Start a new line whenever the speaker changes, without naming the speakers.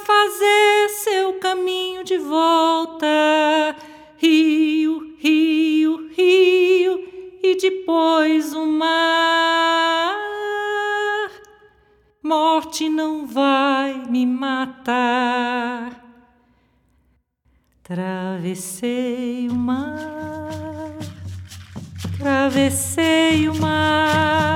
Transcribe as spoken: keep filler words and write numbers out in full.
fazer seu caminho de volta. Rio, rio, rio, e depois o mar. Morte não vai me matar. Travessei o mar, travessei o mar.